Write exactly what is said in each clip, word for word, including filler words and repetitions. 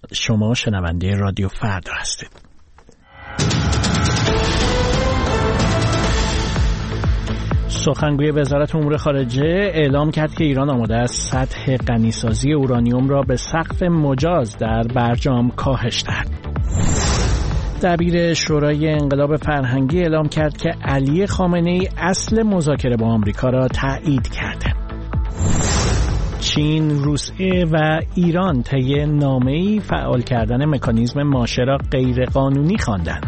شما شنونده رادیو فردا هستید. سخنگوی وزارت امور خارجه اعلام کرد که ایران آماده است سطح غنیسازی اورانیوم را به سقف مجاز در برجام کاهش دهد. دبیر شورای انقلاب فرهنگی اعلام کرد که علی خامنه‌ای اصل مذاکره با آمریکا را تایید کرده. چین، روسیه و ایران طی نامه‌ای فعال کردن مکانیزم ماشه را غیرقانونی خواندند.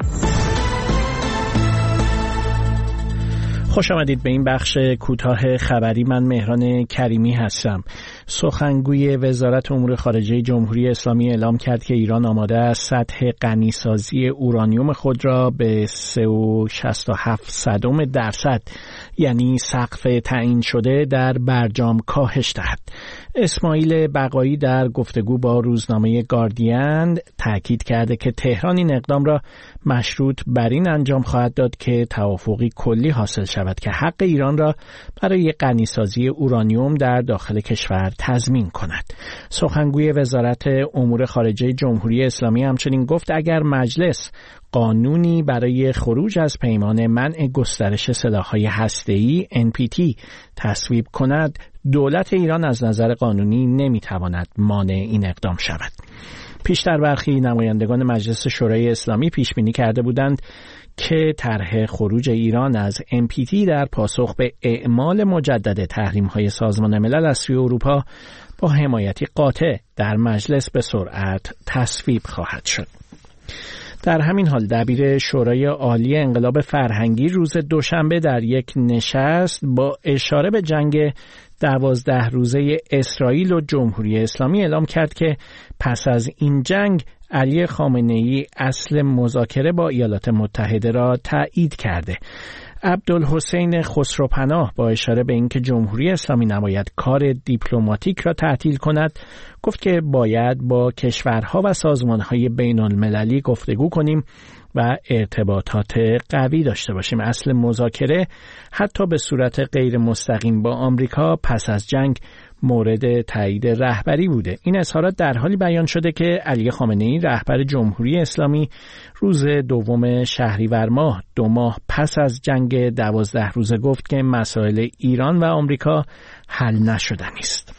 خوش آمدید به این بخش کوتاه خبری. من مهران کریمی هستم. سخنگوی وزارت امور خارجه جمهوری اسلامی اعلام کرد که ایران آماده است سطح غنیسازی اورانیوم خود را به سه و شصت و هفت صدم درصد یعنی سقف تعیین شده در برجام کاهش دهد. اسماعیل بقایی در گفتگو با روزنامه گاردین تاکید کرده که تهران این اقدام را مشروط بر این انجام خواهد داد که توافقی کلی حاصل شود که حق ایران را برای غنیسازی اورانیوم در داخل کشور تضمین کند. سخنگوی وزارت امور خارجه جمهوری اسلامی همچنین گفت اگر مجلس قانونی برای خروج از پیمان منع گسترش سلاح‌های هسته‌ای ان پی تی تصویب کند، دولت ایران از نظر قانونی نمیتواند مانع این اقدام شود. پیشتر برخی نمایندگان مجلس شورای اسلامی پیش بینی کرده بودند که طرح خروج ایران از ان پی تی در پاسخ به اعمال مجدد تحریم‌های سازمان ملل از سوی اروپا با حمایتی قاطع در مجلس به سرعت تصویب خواهد شد. در همین حال دبیر شورای عالی انقلاب فرهنگی روز دوشنبه در یک نشست با اشاره به جنگ دوازده روزه اسرائیل و جمهوری اسلامی اعلام کرد که پس از این جنگ علی خامنه‌ای اصل مذاکره با ایالات متحده را تایید کرده. عبدالحسین خسروپناه با اشاره به اینکه جمهوری اسلامی نباید کار دیپلماتیک را تعطیل کند، گفت که باید با کشورها و سازمانهای بین المللی گفتگو کنیم و ارتباطات قوی داشته باشیم. اصل مذاکره حتی به صورت غیر مستقیم با آمریکا پس از جنگ مورد تایید رهبری بوده. این اظهارات در حالی بیان شده که علی خامنه‌ای رهبر جمهوری اسلامی روز دوم شهریور ماه دو ماه پس از جنگ دوازده روزه گفت که مسائل ایران و آمریکا حل نشدنی است.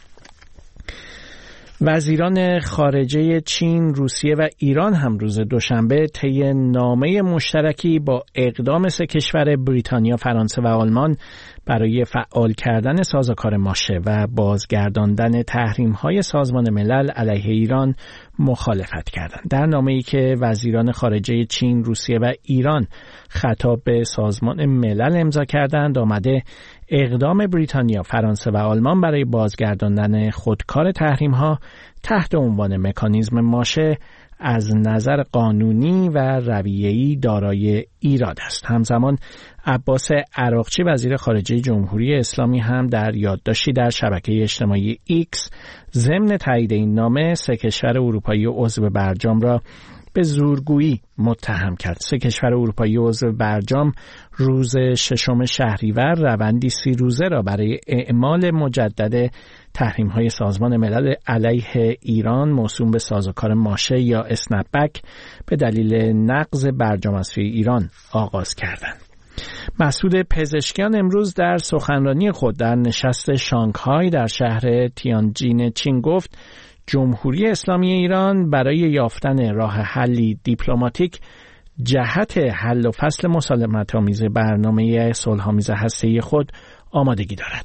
وزیران خارجه چین، روسیه و ایران هم روز دوشنبه طی نامه مشترکی با اقدام سه کشور بریتانیا، فرانسه و آلمان برای فعال کردن سازوکار ماشه و بازگرداندن تحریم‌های سازمان ملل علیه ایران مخالفت کردند. در نامه‌ای که وزیران خارجه چین، روسیه و ایران خطاب به سازمان ملل امضا کردند، آمده اقدام بریتانیا، فرانسه و آلمان برای بازگرداندن خودکار تحریم‌ها تحت عنوان مکانیزم ماشه از نظر قانونی و رویه‌ای دارای ایراد است. همزمان عباس عراقچی وزیر خارجه جمهوری اسلامی هم در یادداشتی در شبکه اجتماعی ایکس ضمن تایید این نامه سه کشور اروپایی عضو برجام را به زورگویی متهم کرد. سه کشور اروپایی عضو برجام روز ششم شهریور روندی سی روزه را برای اعمال مجدد تحریم‌های سازمان ملل علیه ایران موسوم به سازوکار ماشه یا اسنپ بک به دلیل نقض برجام از سوی ایران آغاز کردند. مسعود پزشکیان امروز در سخنرانی خود در نشست شانگهای در شهر تیانجین چین گفت جمهوری اسلامی ایران برای یافتن راه حلی دیپلماتیک جهت حل و فصل مسالمت‌آمیز برنامه صلح‌آمیز هسته‌ای خود آمادگی دارد.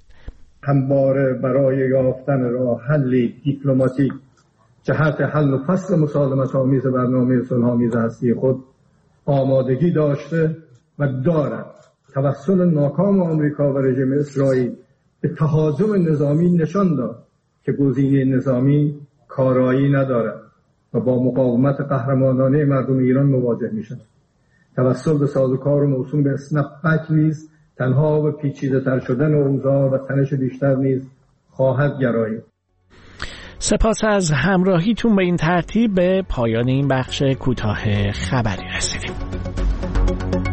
همواره برای یافتن راه حلی دیپلماتیک جهت حل و فصل مسالمت‌آمیز برنامه صلح‌آمیز هسته‌ای خود آمادگی داشته و دارد. توسل ناکام آمریکا و رژیم اسرائیل به تهاجم نظامی نشان داد که گزینه نظامی کارایی ندارد و با مقاومت قهرمانانه مردم ایران مواجه میشد. توسل به سازوکار موسوم به اسنپ بک نیز تنها و پیچیده‌تر شدن اوضاع و تنش بیشتر نیز خواهد گرایید. سپاس از همراهیتون. به این ترتیب به پایان این بخش کوتاه خبری رسیدیم.